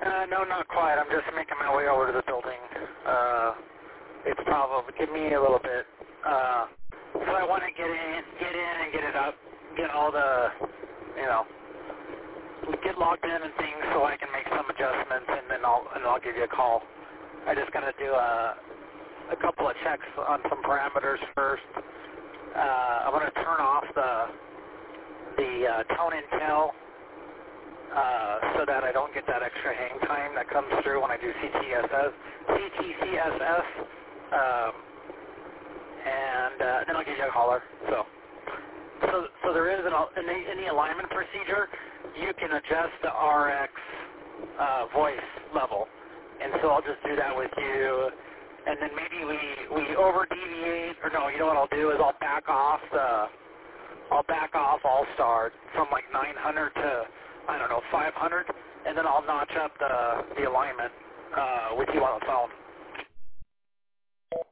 No, not quite. I'm just making my way over to the building. It's probably, give me a little bit. So I want to get in and get it up, get all the, get logged in and things so I can make some adjustments, and then I'll give you a call. I just got to do a couple of checks on some parameters first. I'm going to turn off the tone intel so that I don't get that extra hang time that comes through when I do CTCSS, and then I'll give you a caller. So there is in the alignment procedure, you can adjust the RX voice level, and so I'll just do that with you. And then maybe we over deviate, or no, you know what I'll do is I'll back off All-Star from like 900 to, 500, and then I'll notch up the alignment with you on the phone.